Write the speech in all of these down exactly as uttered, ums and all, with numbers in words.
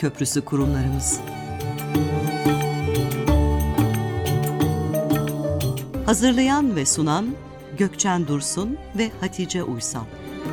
köprüsü kurumlarımız. Hazırlayan ve sunan Gökçen Dursun ve Hatice Uysal.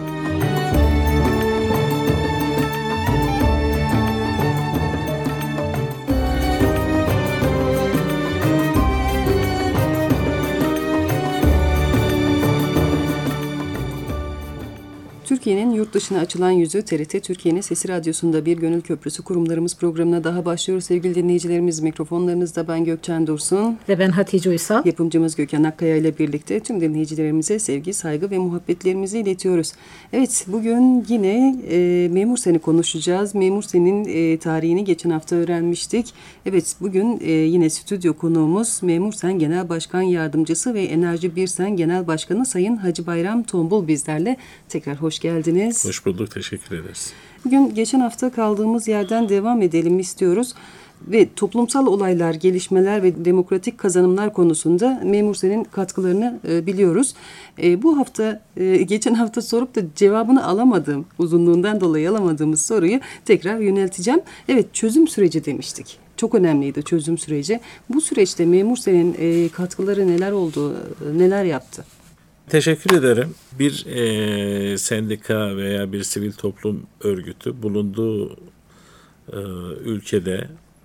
Türkiye'nin yurt dışına açılan yüzü T R T Türkiye'nin Sesi Radyosu'nda Bir Gönül Köprüsü kurumlarımız programına daha başlıyoruz. Sevgili dinleyicilerimiz, mikrofonlarınızda ben Gökçen Dursun. Ve ben Hatice Uysal. Yapımcımız Gökhan Akkaya ile birlikte tüm dinleyicilerimize sevgi, saygı ve muhabbetlerimizi iletiyoruz. Evet, bugün yine e, Memur Sen'i konuşacağız. Memur Sen'in e, tarihini geçen hafta öğrenmiştik. Evet, bugün e, yine stüdyo konuğumuz Memur Sen Genel Başkan Yardımcısı ve Enerji Birsen Genel Başkanı Sayın Hacı Bayram Tombul bizlerle. Tekrar hoş geldiniz. Hoş bulduk, teşekkür ederiz. Bugün geçen hafta kaldığımız yerden devam edelim istiyoruz. Ve toplumsal olaylar, gelişmeler ve demokratik kazanımlar konusunda Memur Sen'in katkılarını e, biliyoruz. E, bu hafta, e, geçen hafta sorup da cevabını alamadığım, uzunluğundan dolayı alamadığımız soruyu tekrar yönelteceğim. Evet, çözüm süreci demiştik. Çok önemliydi çözüm süreci. Bu süreçte Memur Sen'in e, katkıları neler oldu, e, neler yaptı? Teşekkür ederim. Bir e, sendika veya bir sivil toplum örgütü bulunduğu e, ülkede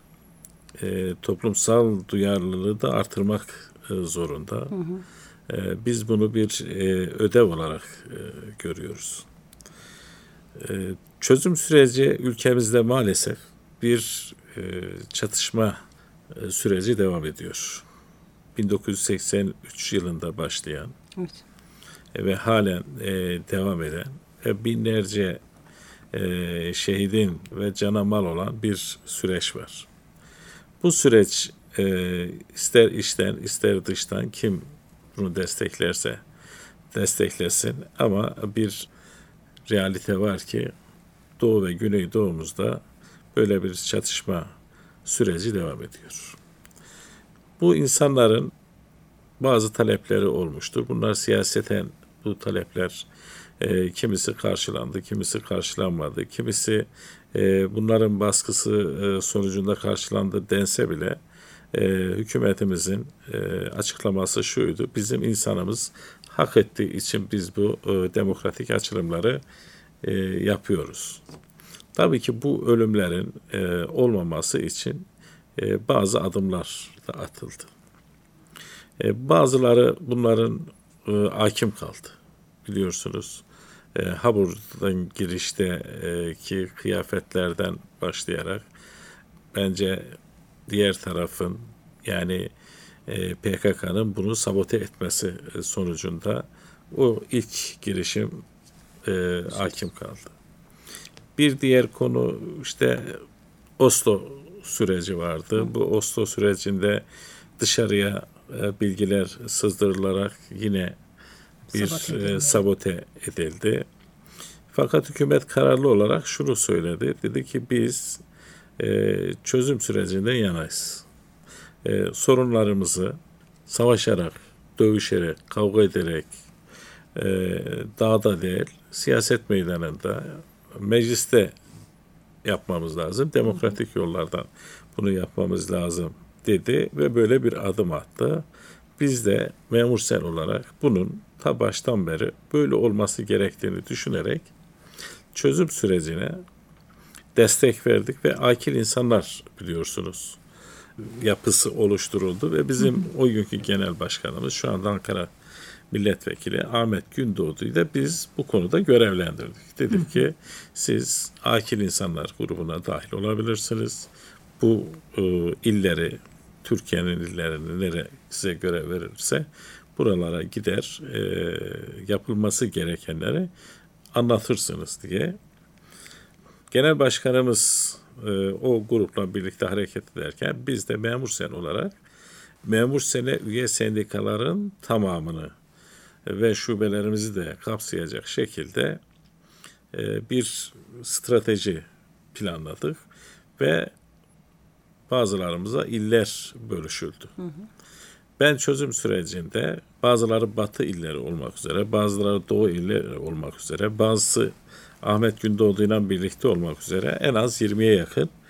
e, toplumsal duyarlılığı da artırmak e, zorunda. Hı hı. E, biz bunu bir e, ödev olarak e, görüyoruz. E, çözüm süreci ülkemizde maalesef bir e, çatışma e, süreci devam ediyor. bin dokuz yüz seksen üç yılında başlayan, evet, ve halen e, devam eden ve binlerce e, şehidin ve cana mal olan bir süreç var. Bu süreç e, ister içten ister dıştan kim bunu desteklerse desteklesin ama bir realite var ki Doğu ve Güneydoğumuzda böyle bir çatışma süreci devam ediyor. Bu insanların bazı talepleri olmuştur. Bunlar siyaseten bu talepler e, kimisi karşılandı, kimisi karşılanmadı, kimisi e, bunların baskısı e, sonucunda karşılandı dense bile e, hükümetimizin e, açıklaması şuydu: bizim insanımız hak ettiği için biz bu e, demokratik açılımları e, yapıyoruz. Tabii ki bu ölümlerin e, olmaması için e, bazı adımlar da atıldı. E, bazıları bunların e, hakim kaldı. Biliyorsunuz e, Habur'dan girişteki e, kıyafetlerden başlayarak bence diğer tarafın yani e, P K K'nın bunu sabote etmesi sonucunda o ilk girişim e, hakim kaldı. Bir diğer konu işte Oslo süreci vardı. Bu Oslo sürecinde dışarıya bilgiler sızdırılarak yine bir sabote, sabote edildi. Fakat hükümet kararlı olarak şunu söyledi. Dedi ki biz e, çözüm sürecinden yanayız. E, sorunlarımızı savaşarak, dövüşerek, kavga ederek, e, dağda değil, siyaset meydanında, mecliste yapmamız lazım. Demokratik yollardan bunu yapmamız lazım dedi ve böyle bir adım attı. Biz de Memur Sen olarak bunun ta baştan beri böyle olması gerektiğini düşünerek çözüm sürecine destek verdik ve akil insanlar biliyorsunuz yapısı oluşturuldu ve bizim o günkü genel başkanımız şu anda Ankara Milletvekili Ahmet Gündoğdu'yu da biz bu konuda görevlendirdik. Dedik ki siz akil insanlar grubuna dahil olabilirsiniz. Bu e, illeri, Türkiye'nin illerini nereye size görev verirse buralara gider, e, yapılması gerekenleri anlatırsınız diye. Genel başkanımız e, o grupla birlikte hareket ederken biz de Memur Sen olarak Memur Sen'e üye sendikaların tamamını ve şubelerimizi de kapsayacak şekilde e, bir strateji planladık ve bazılarımıza iller bölüşüldü. Hı hı. Ben çözüm sürecinde bazıları batı illeri olmak üzere, bazıları doğu illeri olmak üzere, bazısı Ahmet Gündoğdu ile birlikte olmak üzere en az yirmiye yakın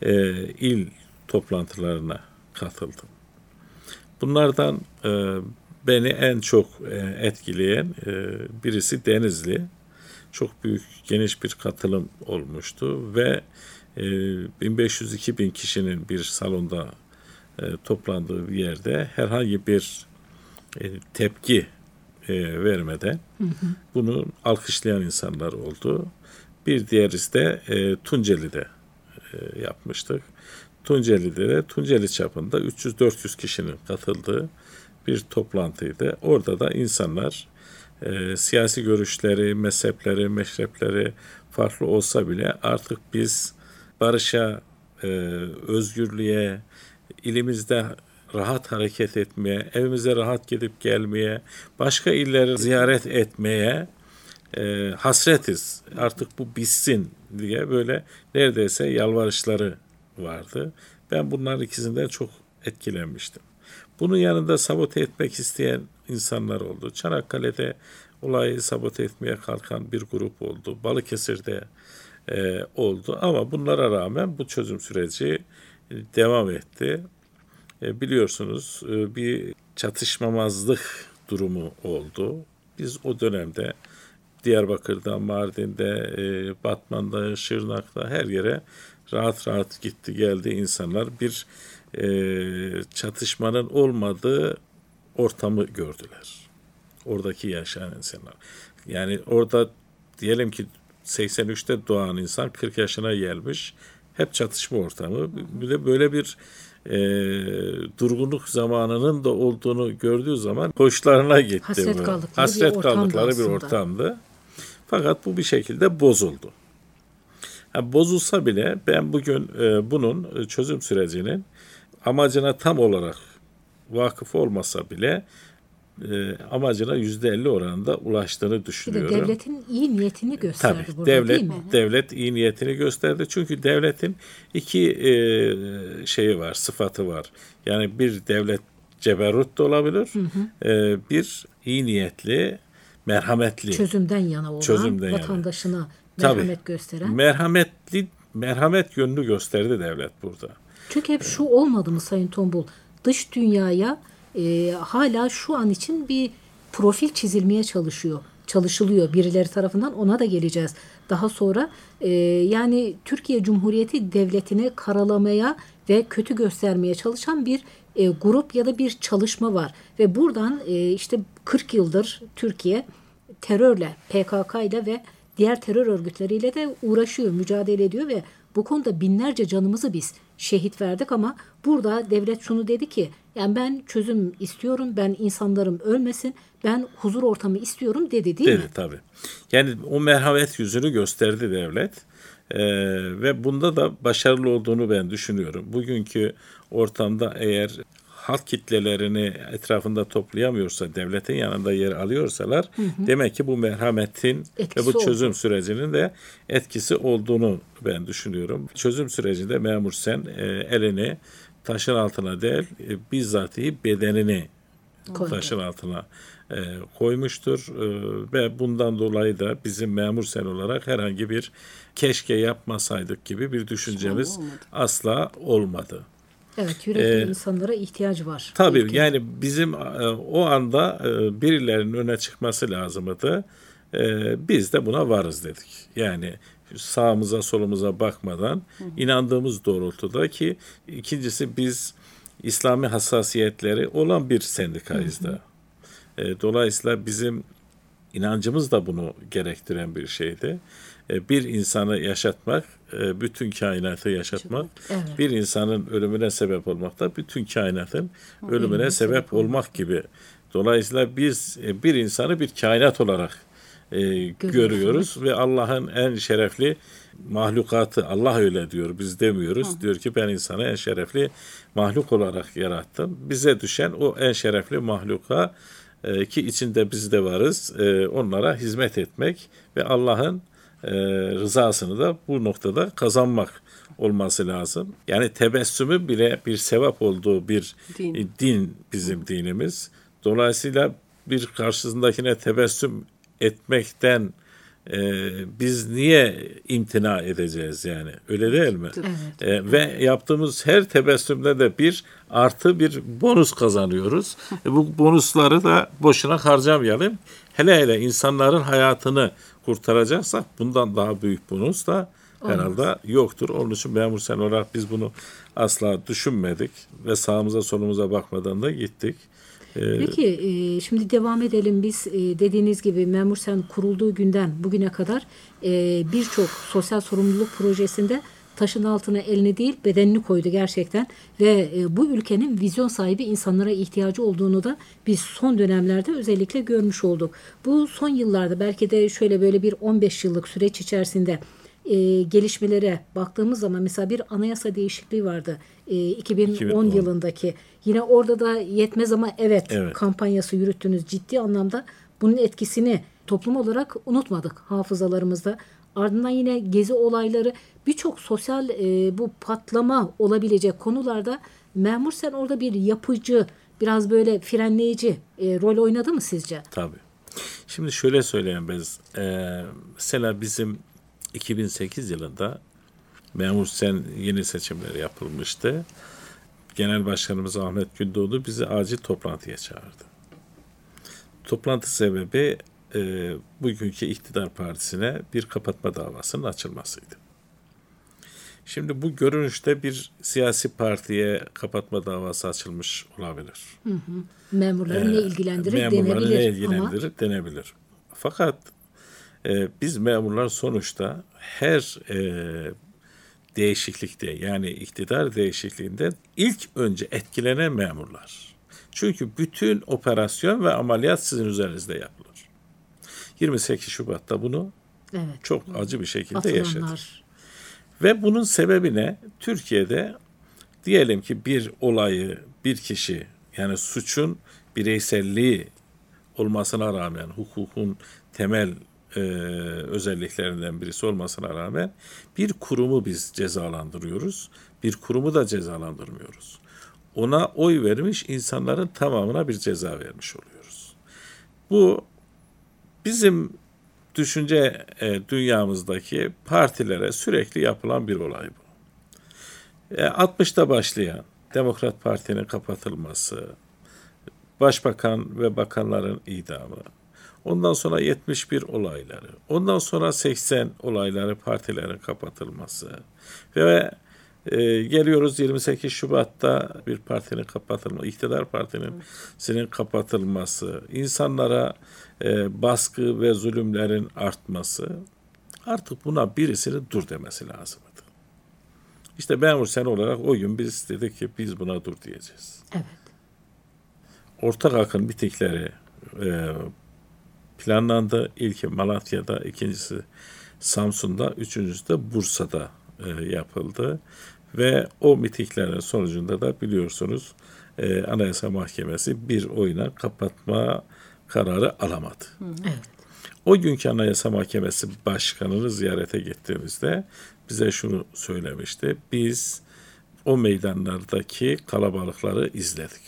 e, il toplantılarına katıldım. Bunlardan e, beni en çok e, etkileyen e, birisi Denizli. Çok büyük, geniş bir katılım olmuştu ve e, bin beş yüz iki bin kişinin bir salonda e, toplandığı bir yerde herhangi bir e, tepki e, vermeden hı hı. bunu alkışlayan insanlar oldu. Bir diğerisi de e, Tunceli'de e, yapmıştık. Tunceli'de de Tunceli çapında üç yüz dört yüz kişinin katıldığı bir toplantıydı. Orada da insanlar e, siyasi görüşleri, mezhepleri, meşrepleri farklı olsa bile artık biz barışa, e, özgürlüğe, ilimizde rahat hareket etmeye, evimize rahat gidip gelmeye, başka illeri ziyaret etmeye e, hasretiz. Artık bu bitsin diye böyle neredeyse yalvarışları vardı. Ben bunların ikisinden çok etkilenmiştim. Bunun yanında sabote etmek isteyen insanlar oldu. Çanakkale'de olayı sabote etmeye kalkan bir grup oldu. Balıkesir'de e, oldu. Ama bunlara rağmen bu çözüm süreci e, devam etti. E, biliyorsunuz e, bir çatışmamazlık durumu oldu. Biz o dönemde Diyarbakır'da, Mardin'de, e, Batman'da, Şırnak'ta her yere rahat rahat gitti geldi insanlar. Bir e, çatışmanın olmadığı ortamı gördüler. Oradaki yaşayan insanlar. Yani orada diyelim ki seksen üçte doğan insan kırk yaşına gelmiş. Hep çatışma ortamı. Bir de böyle bir e, durgunluk zamanının da olduğunu gördüğü zaman hoşlarına gitti. Hasret kaldıkları, Hasret bir, kaldıkları ortamdı bir ortamdı. Fakat bu bir şekilde bozuldu. Yani bozulsa bile ben bugün e, bunun çözüm sürecinin amacına tam olarak vakıf olmasa bile e, amacına yüzde elli oranında ulaştığını düşünüyorum. Bir de devletin iyi niyetini gösterdi Tabii, burada devlet, değil mi? Devlet iyi niyetini gösterdi. Çünkü devletin iki e, şeyi var, sıfatı var. Yani bir devlet ceberrut da olabilir, hı hı. E, bir iyi niyetli, merhametli. Çözümden yana olan, çözümden vatandaşına yana. merhamet Tabii, gösteren. Merhametli, merhamet yönünü gösterdi devlet burada. Çünkü hep şu olmadı mı Sayın Tombul? Dış dünyaya e, hala şu an için bir profil çizilmeye çalışıyor. Çalışılıyor birileri tarafından, ona da geleceğiz. Daha sonra e, yani Türkiye Cumhuriyeti Devleti'ni karalamaya ve kötü göstermeye çalışan bir e, grup ya da bir çalışma var. Ve buradan e, işte kırk yıldır Türkiye terörle, P K K ile ve diğer terör örgütleriyle de uğraşıyor, mücadele ediyor ve bu konuda binlerce canımızı biz şehit verdik ama burada devlet şunu dedi ki, yani ben çözüm istiyorum, ben insanlarım ölmesin, ben huzur ortamı istiyorum dedi değil dedi, mi? Tabii. Yani o merhamet yüzünü gösterdi devlet ee, ve bunda da başarılı olduğunu ben düşünüyorum. Bugünkü ortamda eğer halk kitlelerini etrafında toplayamıyorsa, devletin yanında yer alıyorsalar, hı hı. demek ki bu merhametin etkisi ve bu çözüm oldu. Sürecinin de etkisi olduğunu ben düşünüyorum. Çözüm sürecinde Memur Sen e, elini taşın altına değil, e, bizzatihi bedenini Koydu. taşın altına e, koymuştur e, ve bundan dolayı da bizim Memur Sen olarak herhangi bir keşke yapmasaydık gibi bir düşüncemiz olmadı. asla olmadı. Evet, yürekli ee, insanlara ihtiyaç var. Tabii İlk yani bizim e, o anda e, birilerinin öne çıkması lazımdı. E, biz de buna varız dedik. Yani sağımıza solumuza bakmadan hı hı. inandığımız doğrultuda ki ikincisi biz İslami hassasiyetleri olan bir sendikayız da. E, dolayısıyla bizim inancımız da bunu gerektiren bir şeydi. Bir insanı yaşatmak, bütün kainatı yaşatmak, evet. bir insanın ölümüne sebep olmak da bütün kainatın o ölümüne sebep, sebep olmak gibi. Dolayısıyla biz bir insanı bir kainat olarak e, görüyoruz ve Allah'ın en şerefli mahlukatı, Allah öyle diyor, biz demiyoruz. Hı. Diyor ki ben insanı en şerefli mahluk olarak yarattım. Bize düşen o en şerefli mahluka e, ki içinde biz de varız, e, onlara hizmet etmek ve Allah'ın e, rızasını da bu noktada kazanmak olması lazım. Yani tebessümü bile bir sevap olduğu bir din, e, din bizim dinimiz. Dolayısıyla bir karşısındakine tebessüm etmekten e, biz niye imtina edeceğiz yani? Öyle değil mi? Evet. E, ve yaptığımız her tebessümde de bir artı bir bonus kazanıyoruz. E, bu bonusları da boşuna harcamayalım. Hele hele insanların hayatını kurtaracaksak bundan daha büyük bonus da herhalde yoktur. Onun için memur sen olarak biz bunu asla düşünmedik ve sağımıza solumuza bakmadan da gittik. Ee, Peki e, şimdi devam edelim. Biz e, dediğiniz gibi Memur Sen kurulduğu günden bugüne kadar e, birçok sosyal sorumluluk projesinde taşın altına elini değil bedenini koydu gerçekten ve e, bu ülkenin vizyon sahibi insanlara ihtiyacı olduğunu da biz son dönemlerde özellikle görmüş olduk. Bu son yıllarda belki de şöyle böyle bir on beş yıllık süreç içerisinde e, gelişmelere baktığımız zaman mesela bir anayasa değişikliği vardı e, iki bin on, iki bin on yılındaki. Yine orada da yetmez ama evet, Evet. kampanyası yürüttünüz ciddi anlamda. Bunun etkisini toplum olarak unutmadık hafızalarımızda. Ardından yine gezi olayları birçok sosyal e, bu patlama olabilecek konularda Memur Sen orada bir yapıcı, biraz böyle frenleyici e, rol oynadı mı sizce? Tabii. Şimdi şöyle söyleyeyim biz. Ee, mesela bizim iki bin sekiz yılında Memur Sen yeni seçimleri yapılmıştı. Genel Başkanımız Ahmet Gündoğdu bizi acil toplantıya çağırdı. Toplantı sebebi e, bugünkü iktidar partisine bir kapatma davasının açılmasıydı. Şimdi bu görünüşte bir siyasi partiye kapatma davası açılmış olabilir. Memurları ne ilgilendirir Memurları denebilir ne ilgilendirir ama denebilir. Fakat e, biz memurlar sonuçta her e, değişiklikte yani iktidar değişikliğinde ilk önce etkilenen memurlar. Çünkü bütün operasyon ve ameliyat sizin üzerinizde yapılır. yirmi sekiz Şubat'ta bunu evet, çok acı bir şekilde yaşadık. atılanlar. Ve bunun sebebi ne? Türkiye'de diyelim ki bir olayı bir kişi yani suçun bireyselliği olmasına rağmen hukukun temel e, özelliklerinden birisi olmasına rağmen bir kurumu biz cezalandırıyoruz. Bir kurumu da cezalandırmıyoruz. Ona oy vermiş insanların tamamına bir ceza vermiş oluyoruz. Bu bizim düşünce e, dünyamızdaki partilere sürekli yapılan bir olay bu. E, altmışta başlayan Demokrat Parti'nin kapatılması, başbakan ve bakanların idamı, ondan sonra yetmiş bir olayları, ondan sonra seksen olayları partilerin kapatılması ve e, geliyoruz yirmi sekiz Şubat'ta bir partinin kapatılması, iktidar partinin sinin kapatılması, insanlara e, baskı ve zulümlerin artması, artık buna birisinin dur demesi lazımdı. İşte Memur Sen olarak o gün biz dedik ki biz buna dur diyeceğiz. Evet. Ortak akın mitingleri e, planlandı. İlki Malatya'da, ikincisi Samsun'da, üçüncüsü de Bursa'da e, yapıldı. Ve o mitinglerin sonucunda da biliyorsunuz e, Anayasa Mahkemesi bir oyuna kapatma kararı alamadı. Evet. O günkü Anayasa Mahkemesi Başkanı'nı ziyarete gittiğimizde bize şunu söylemişti. Biz o meydanlardaki kalabalıkları izledik.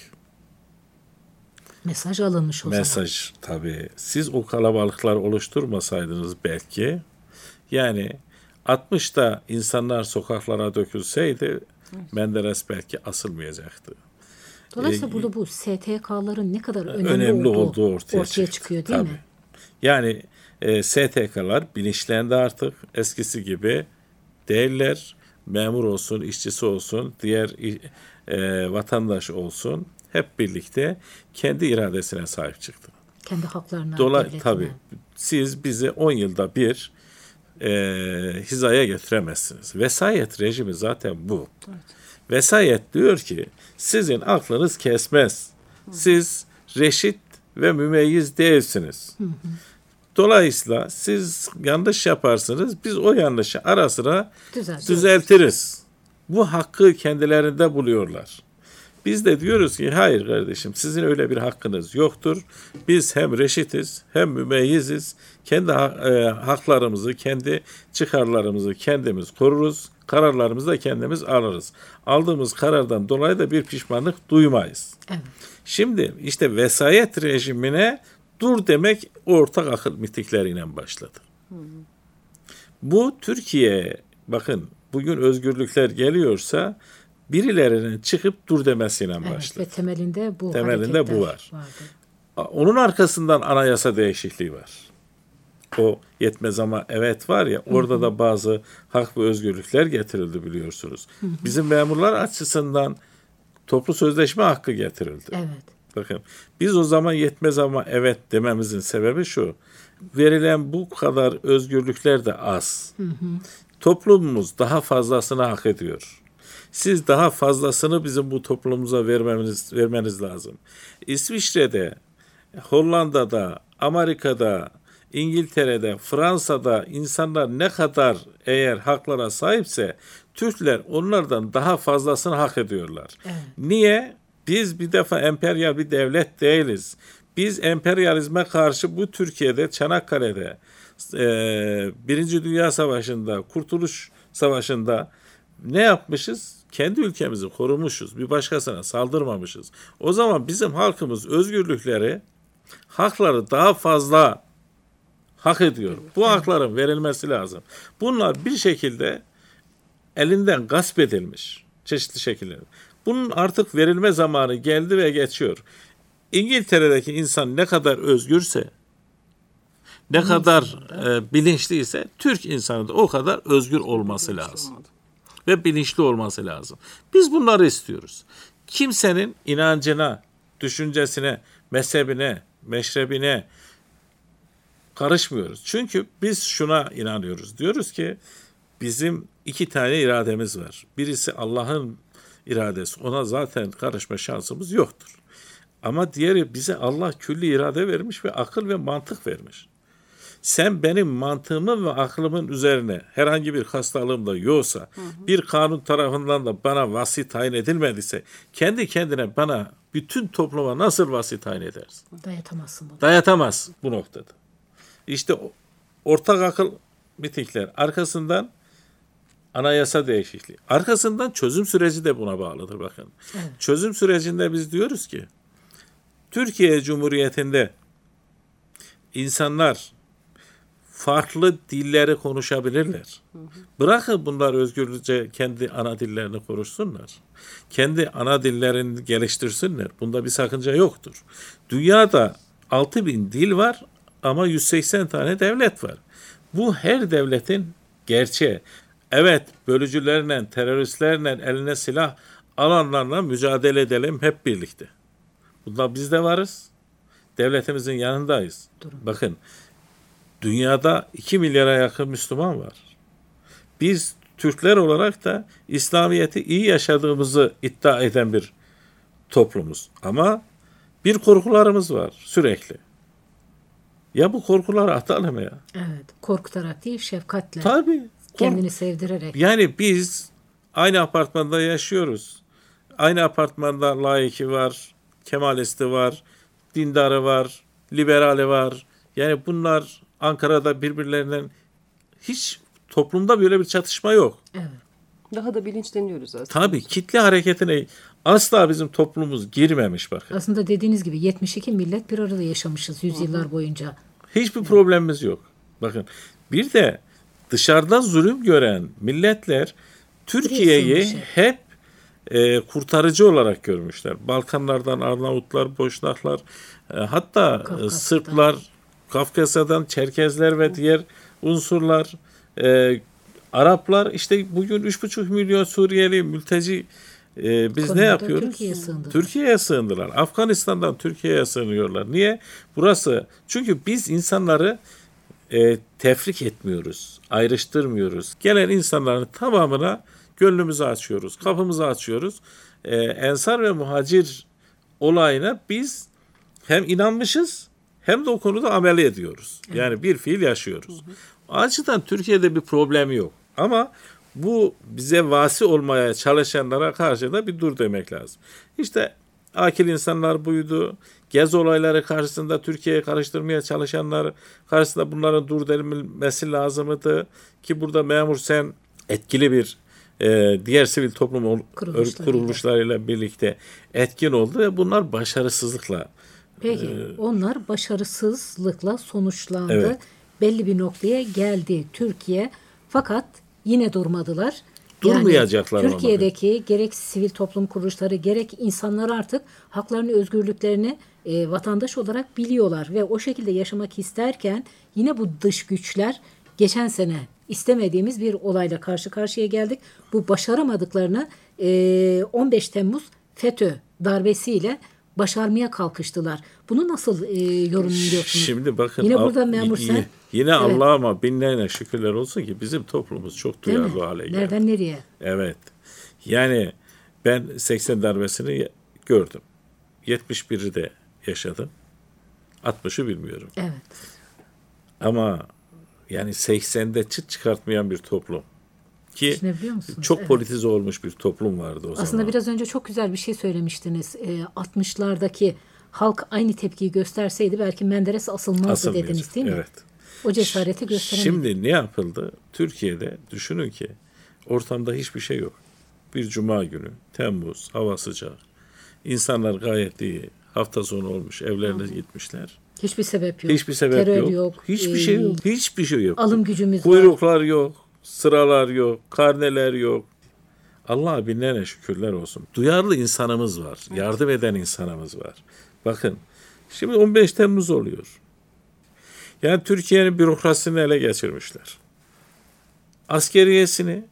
Mesaj alınmış o Mesaj zaman. tabii. Siz o kalabalıkları oluşturmasaydınız belki yani altmışta insanlar sokaklara dökülseydi evet. Menderes belki asılmayacaktı. Dolayısıyla Ee, burada bu S T K'ların ne kadar önemli, önemli olduğu, olduğu ortaya, ortaya çıktı. çıkıyor değil tabii. mi? Yani e, S T K'lar bilinçlendi artık. Eskisi gibi değiller. Memur olsun, işçisi olsun, diğer e, vatandaş olsun hep birlikte kendi iradesine sahip çıktı. Kendi haklarına, Dolayı devletine. tabii siz bizi on yılda bir e, hizaya getiremezsiniz. Vesayet rejimi zaten bu. Evet. Vesayet diyor ki sizin aklınız kesmez. Hı. Siz reşit ve mümeyyiz değilsiniz. Hı hı. Dolayısıyla siz yanlış yaparsınız, biz o yanlışı ara sıra Düzeltiriz. düzeltiriz. Bu hakkı kendilerinde buluyorlar. Biz de diyoruz ki hayır kardeşim sizin öyle bir hakkınız yoktur. Biz hem reşitiz hem mümeyyiziz. Kendi e, haklarımızı, kendi çıkarlarımızı kendimiz koruruz. Kararlarımızı da kendimiz alırız. Aldığımız karardan dolayı da bir pişmanlık duymayız. Evet. Şimdi işte vesayet rejimine dur demek ortak akıl mitingleriyle başladı. Bu Türkiye, bakın bugün özgürlükler geliyorsa birilerinin çıkıp dur demesiyle Evet, başladı. ve temelinde bu Temelinde hareketler bu var. vardı. Onun arkasından anayasa değişikliği var. O yetmez ama evet var ya, orada da bazı hak ve özgürlükler getirildi biliyorsunuz. Bizim memurlar açısından toplu sözleşme hakkı getirildi. Evet. Bakın biz o zaman yetmez ama evet dememizin sebebi şu. Verilen bu kadar özgürlükler de az. Hı hı. Toplumumuz daha fazlasını hak ediyor. Siz daha fazlasını bizim bu toplumumuza vermeniz, vermeniz lazım. İsviçre'de, Hollanda'da, Amerika'da, İngiltere'de, Fransa'da insanlar ne kadar eğer haklara sahipse Türkler onlardan daha fazlasını hak ediyorlar. Evet. Niye? Biz bir defa emperyal bir devlet değiliz. Biz emperyalizme karşı bu Türkiye'de, Çanakkale'de, e, Birinci Dünya Savaşı'nda, Kurtuluş Savaşı'nda ne yapmışız? Kendi ülkemizi korumuşuz. Bir başkasına saldırmamışız. O zaman bizim halkımız özgürlükleri, hakları daha fazla hak ediyor. Bu hakların verilmesi lazım. Bunlar bir şekilde elinden gasp edilmiş. Çeşitli şekilde. Bunun artık verilme zamanı geldi ve geçiyor. İngiltere'deki insan ne kadar özgürse, ne Bunun kadar e, bilinçliyse, Türk insanı da o kadar özgür olması lazım. Ve bilinçli olması lazım. Biz bunları istiyoruz. Kimsenin inancına, düşüncesine, mezhebine, meşrebine karışmıyoruz. Çünkü biz şuna inanıyoruz. Diyoruz ki bizim iki tane irademiz var. Birisi Allah'ın iradesi. Ona zaten karışma şansımız yoktur. Ama diğeri bize Allah külli irade vermiş ve akıl ve mantık vermiş. Sen benim mantığımın ve aklımın üzerine herhangi bir hastalığım da yoksa, hı hı. bir kanun tarafından da bana vasi tayin edilmediyse, kendi kendine bana bütün topluma nasıl vasi tayin edersin? Dayatamazsın bunu. Dayatamaz bu noktada. İşte ortak akıl bitikler. Arkasından anayasa değişikliği. Arkasından çözüm süreci de buna bağlıdır bakın. Evet. Çözüm sürecinde biz diyoruz ki Türkiye Cumhuriyeti'nde insanlar farklı dilleri konuşabilirler. Hı hı. Bırakın bunlar özgürce kendi ana dillerini konuşsunlar. Kendi ana dillerini geliştirsinler. Bunda bir sakınca yoktur. Dünyada altı bin dil var ama yüz seksen tane devlet var. Bu her devletin gerçeği. Evet, bölücülerle, teröristlerle, eline silah alanlarla mücadele edelim hep birlikte. Bunda biz de varız. Devletimizin yanındayız. Durun. Bakın, dünyada iki milyara yakın Müslüman var. Biz Türkler olarak da İslamiyet'i iyi yaşadığımızı iddia eden bir toplumuz. Ama bir korkularımız var sürekli. Ya bu korkuları atalım ya. Evet, korkutarak değil, şefkatle. Tabii. Kendini kork- sevdirerek. Yani biz aynı apartmanda yaşıyoruz. Aynı apartmanda laiki var, kemalisti var, dindarı var, liberali var. Yani bunlar Ankara'da birbirlerinden hiç toplumda böyle bir çatışma yok. Evet. Daha da bilinçleniyoruz aslında. Tabii kitle hareketine asla bizim toplumumuz girmemiş bakın. Aslında dediğiniz gibi yetmiş iki millet bir arada yaşamışız yüzyıllar boyunca. Hiçbir evet. problemimiz yok. Bakın bir de dışarıda zulüm gören milletler Türkiye'yi hep e, kurtarıcı olarak görmüşler. Balkanlardan Arnavutlar, Boşnaklar, e, hatta Kafkas'tan. Sırplar, Kafkasya'dan Çerkezler ve diğer unsurlar, e, Araplar, işte bugün üç buçuk milyon Suriyeli mülteci e, biz Konuda ne yapıyoruz? Türkiye'ye sığındılar. Türkiye'ye sığındılar. Afganistan'dan Türkiye'ye sığınıyorlar. Niye? Burası. Çünkü biz insanları e, tefrik etmiyoruz, ayrıştırmıyoruz. Gelen insanların tamamına gönlümüzü açıyoruz, kapımızı açıyoruz. E, Ensar ve muhacir olayına biz hem inanmışız hem de o konuda amel ediyoruz. Yani bir fiil yaşıyoruz. O açıdan Türkiye'de bir problem yok. Ama bu bize vasi olmaya çalışanlara karşı da bir dur demek lazım. İşte akil insanlar buydu. Gez olayları karşısında Türkiye'yi karıştırmaya çalışanlar karşısında bunların dur denilmesi lazımdı. Ki burada Memur Sen etkili bir e, diğer sivil toplum kuruluşlarıyla. kuruluşlarıyla birlikte etkin oldu ve bunlar başarısızlıkla. Peki e, onlar başarısızlıkla sonuçlandı. Evet. belli bir noktaya geldi Türkiye. Fakat yine durmadılar. Durmayacaklar yani Türkiye'deki gerek sivil toplum kuruluşları gerek insanlar artık haklarını, özgürlüklerini e, vatandaş olarak biliyorlar ve o şekilde yaşamak isterken yine bu dış güçler, geçen sene istemediğimiz bir olayla karşı karşıya geldik. Bu başaramadıklarını e, on beş Temmuz FETÖ darbesiyle başarmaya kalkıştılar. Bunu nasıl e, yorumluyorsunuz? Şimdi bakın, yine al, burada memur sen. Yine, yine evet. Allah'ıma binlerine şükürler olsun ki bizim toplumumuz çok duyarlı hale geldi. Nereden nereye? Evet. Yani ben seksen darbesini gördüm. yetmiş biri de yaşadım. altmışı bilmiyorum. Evet. Ama yani seksende çıt çıkartmayan bir toplum. Ki çok evet. politize olmuş bir toplum vardı o zaman. Aslında biraz önce çok güzel bir şey söylemiştiniz. E, altmışlardaki halk aynı tepkiyi gösterseydi belki Menderes asılmazdı dediniz değil mi? Evet. O cesareti gösteremedi. Şimdi ne yapıldı? Türkiye'de düşünün ki ortamda hiçbir şey yok. Bir cuma günü, Temmuz, hava sıcak. İnsanlar gayet iyi. Hafta sonu olmuş, evlerine Hı. gitmişler. Hiçbir sebep yok. Hiçbir sebep Terör yok. yok. Hiçbir ee, şey yok. Hiçbir şey yok. Alım gücümüz Kuyruklar var. yok. Sıralar yok. Karneler yok. Allah'a binlerine şükürler olsun. Duyarlı insanımız var. Evet. Yardım eden insanımız var. Bakın şimdi on beş Temmuz oluyor. Yani Türkiye'nin bürokrasisini ele geçirmişler. Askeriyesini,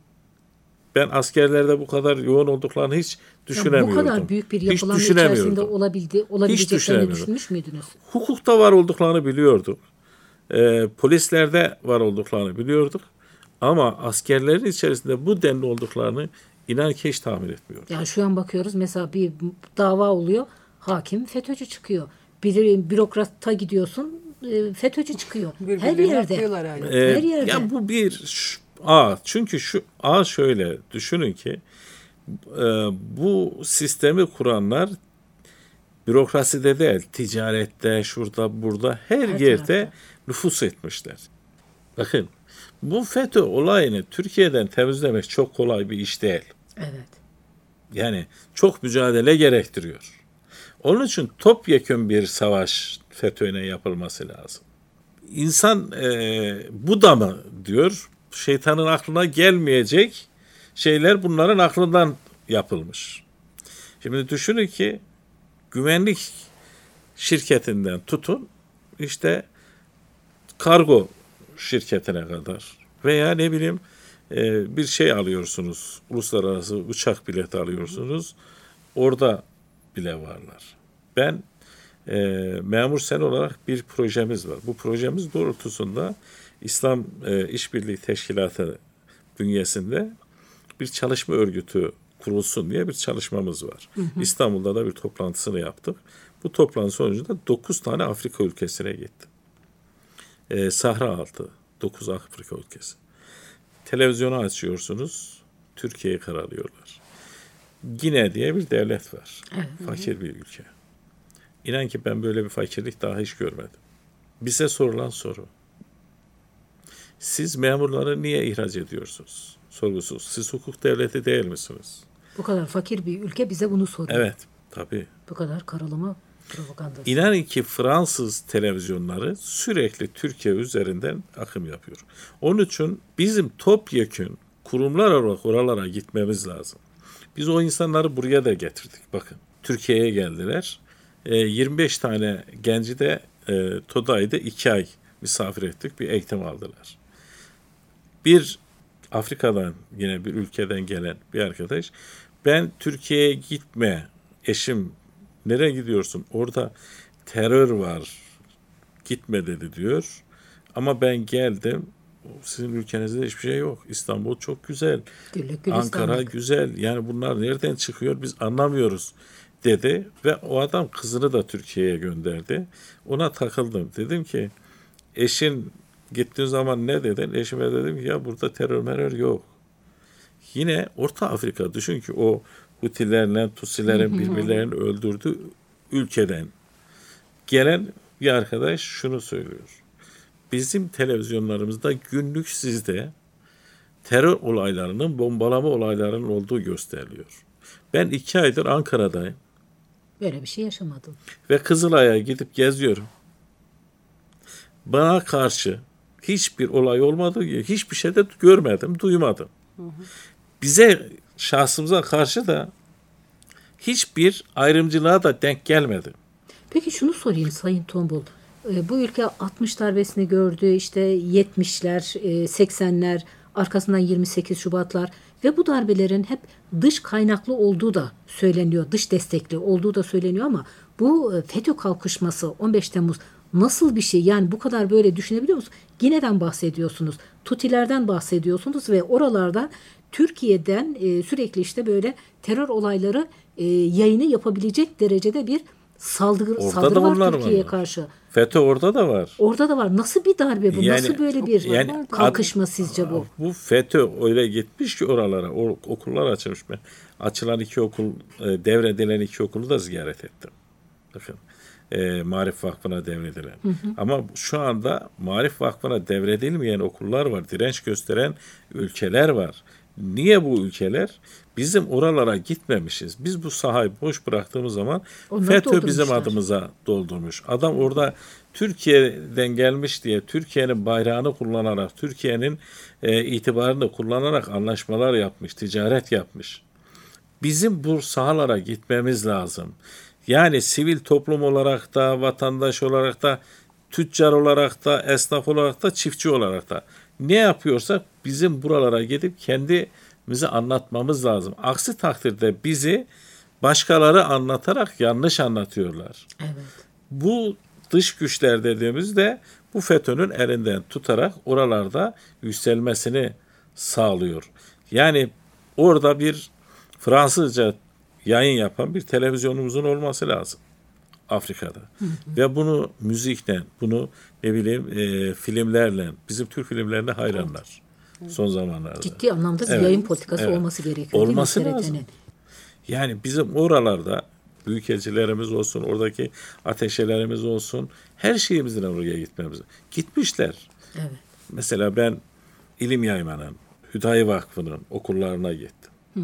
ben askerlerde bu kadar yoğun olduklarını hiç düşünemiyordum. Yani bu kadar büyük bir yapılanma içerisinde olabildi, olabileceklerini düşünmüş müydünüz? Hukukta var olduklarını biliyorduk. Ee, polislerde var olduklarını biliyorduk. Ama askerlerin içerisinde bu denli olduklarını inan ki hiç tahmin etmiyordum. Yani şu an bakıyoruz mesela bir dava oluyor. Hakim FETÖ'cü çıkıyor. Bir bürokrata gidiyorsun, FETÖ'cü çıkıyor. Her yerde. Ee, Her yerde. Yani bu bir A. Çünkü şu A şöyle düşünün ki e, bu sistemi kuranlar bürokraside değil, ticarette, şurada, burada her, her yerde tarafta nüfus etmişler. Bakın bu FETÖ olayını Türkiye'den temizlemek çok kolay bir iş değil. Evet. Yani çok mücadele gerektiriyor. Onun için topyekün bir savaş FETÖ'ne yapılması lazım. İnsan e, bu da mı diyor, şeytanın aklına gelmeyecek şeyler bunların aklından yapılmış. Şimdi düşünün ki güvenlik şirketinden tutun işte kargo şirketine kadar veya ne bileyim e, bir şey alıyorsunuz, uluslararası uçak bileti alıyorsunuz, orada bile varlar. Ben e, memur sen olarak bir projemiz var. Bu projemiz doğrultusunda İslam e, İşbirliği Teşkilatı bünyesinde bir çalışma örgütü kurulsun diye bir çalışmamız var. Hı hı. İstanbul'da da bir toplantısını yaptık. Bu toplantı sonucunda dokuz tane Afrika ülkesine gittim. Ee, Sahra altı, dokuz Afrika ülkesi. Televizyonu açıyorsunuz, Türkiye'yi karalıyorlar. Gine diye bir devlet var. Evet. Fakir bir ülke. İnan ki ben böyle bir fakirlik daha hiç görmedim. Bize sorulan soru. Siz memurları niye ihraç ediyorsunuz? Sorgusuz. Siz hukuk devleti değil misiniz? Bu kadar fakir bir ülke bize bunu soruyor. Evet, tabii. Bu kadar karalama propagandası. İnanın ki Fransız televizyonları sürekli Türkiye üzerinden akım yapıyor. Onun için bizim topyekün kurumlar olarak oralara gitmemiz lazım. Biz o insanları buraya da getirdik. Bakın Türkiye'ye geldiler. E, yirmi beş tane genci de e, TODA'ydı iki ay misafir ettik. Bir eğitim aldılar. Bir Afrika'dan yine bir ülkeden gelen bir arkadaş, ben Türkiye'ye gitme, eşim nereye gidiyorsun? Orada terör var, gitme dedi diyor. Ama ben geldim, sizin ülkenizde hiçbir şey yok. İstanbul çok güzel, Güllük, gül Ankara İstanbul. güzel. Yani bunlar nereden çıkıyor biz anlamıyoruz dedi. Ve o adam kızını da Türkiye'ye gönderdi. Ona takıldım. Dedim ki eşin gittiğin zaman ne dedin? Eşime dedim ki ya burada terör merör yok. Yine Orta Afrika düşün ki o Hutilerle Tutsilerin birbirlerini öldürdüğü ülkeden gelen bir arkadaş şunu söylüyor. Bizim televizyonlarımızda günlük sizde terör olaylarının, bombalama olaylarının olduğu gösteriliyor. Ben iki aydır Ankara'dayım. Böyle bir şey yaşamadım. Ve Kızılay'a gidip geziyorum. bana karşı hiçbir olay olmadı, hiçbir şey de görmedim, duymadım. Hı hı. Bize, şahsımıza karşı da hiçbir ayrımcılığa da denk gelmedi. Peki şunu sorayım Sayın Tombul. Bu ülke altmış darbesini gördü, işte yetmişler, seksenler, arkasından yirmi sekiz Şubatlar ve bu darbelerin hep dış kaynaklı olduğu da söyleniyor, dış destekli olduğu da söyleniyor ama bu FETÖ kalkışması on beş Temmuz nasıl bir şey? Yani bu kadar böyle düşünebiliyor musunuz? Gine'den bahsediyorsunuz, Tutilerden bahsediyorsunuz ve oralarda Türkiye'den e, sürekli işte böyle terör olayları e, yayını yapabilecek derecede bir saldırı, orada saldırı var Türkiye'ye karşı. FETÖ orada da var. Orada da var. Nasıl bir darbe bu? Yani, nasıl böyle bir yani, kalkışma sizce bu? Bu FETÖ öyle gitmiş ki oralara, o, okullar açılmış. Ben açılan iki okul, e, devredilen iki okulu da ziyaret ettim. Bakın. E, Maarif Vakfı'na devredilen. Hı hı. Ama şu anda Maarif Vakfı'na devredilmeyen okullar var. Direnç gösteren ülkeler var. Niye bu ülkeler? Bizim oralara gitmemişiz. Biz bu sahayı boş bıraktığımız zaman onlar FETÖ bizim adımıza doldurmuş. Adam orada Türkiye'den gelmiş diye Türkiye'nin bayrağını kullanarak, Türkiye'nin e, itibarını kullanarak anlaşmalar yapmış, ticaret yapmış. Bizim bu sahalara gitmemiz lazım. Yani sivil toplum olarak da, vatandaş olarak da, tüccar olarak da, esnaf olarak da, çiftçi olarak da ne yapıyorsak bizim buralara gidip kendimizi anlatmamız lazım. Aksi takdirde bizi başkaları anlatarak yanlış anlatıyorlar. Evet. Bu dış güçler dediğimizde bu FETÖ'nün elinden tutarak oralarda yükselmesini sağlıyor. Yani orada bir Fransızca yayın yapan bir televizyonumuzun olması lazım Afrika'da. Hı hı. Ve bunu müzikle, bunu ne bileyim e, filmlerle, bizim Türk filmlerine hayranlar evet. son zamanlarda. Ciddi anlamda bir evet. yayın politikası evet. olması gerekiyor. Olması lazım. Yani bizim oralarda büyükelçilerimiz olsun, oradaki ateşelerimiz olsun, her şeyimizden oraya gitmemiz. Gitmişler. Evet. Mesela ben İlim Yayman'ın, Hüdayi Vakfı'nın okullarına gittim. Hı hı.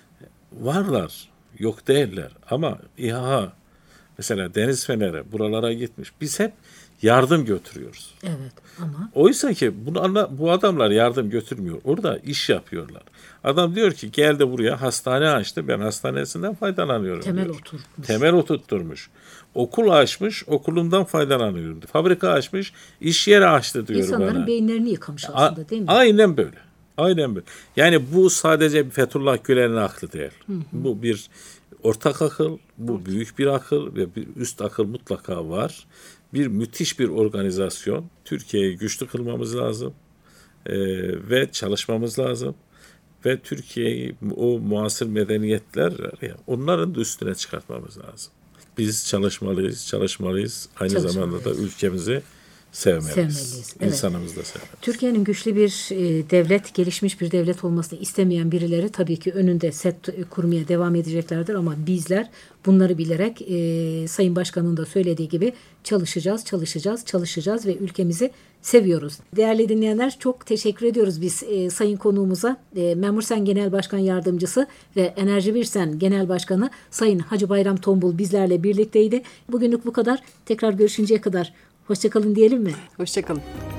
Varlar. Yok değiller ama İHA mesela Deniz Feneri buralara gitmiş. Biz hep yardım götürüyoruz. Evet ama. Oysa ki bunu, bu adamlar yardım götürmüyor. Orada iş yapıyorlar. Adam diyor ki geldi buraya hastane açtı. Ben hastanesinden faydalanıyorum Temel diyor. oturtmuş. Temel oturtturmuş. Okul açmış, okulundan faydalanıyorum. Fabrika açmış, iş yeri açtı diyor İnsanların bana. İnsanların beyinlerini yıkamış aslında A- değil mi? Aynen böyle. Aynen böyle. Yani bu sadece Fethullah Gülen'in aklı değil. Hı hı. Bu bir ortak akıl, bu büyük bir akıl ve bir üst akıl mutlaka var. Bir müthiş bir organizasyon. Türkiye'yi güçlü kılmamız lazım ee, ve çalışmamız lazım. Ve Türkiye'yi o muasır medeniyetler ya, onların da üstüne çıkartmamız lazım. Biz çalışmalıyız, çalışmalıyız. Aynı zamanda da ülkemizi sevmeliyiz. Sevmeliyiz. Evet. İnsanımızı da sevmeliyiz. Türkiye'nin güçlü bir e, devlet, gelişmiş bir devlet olmasını istemeyen birileri tabii ki önünde set kurmaya devam edeceklerdir ama bizler bunları bilerek e, Sayın Başkan'ın da söylediği gibi çalışacağız, çalışacağız, çalışacağız ve ülkemizi seviyoruz. Değerli dinleyenler çok teşekkür ediyoruz biz e, Sayın konuğumuza. E, Memursen Genel Başkan Yardımcısı ve Enerji Birsen Genel Başkanı Sayın Hacı Bayram Tombul bizlerle birlikteydi. Bugünlük bu kadar. Tekrar görüşünceye kadar hoşçakalın diyelim mi? Hoşçakalın.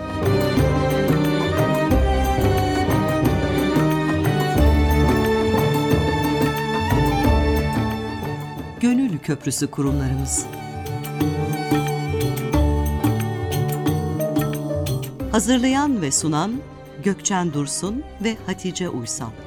Gönül Köprüsü kurumlarımız. Hazırlayan ve sunan Gökçen Dursun ve Hatice Uysal.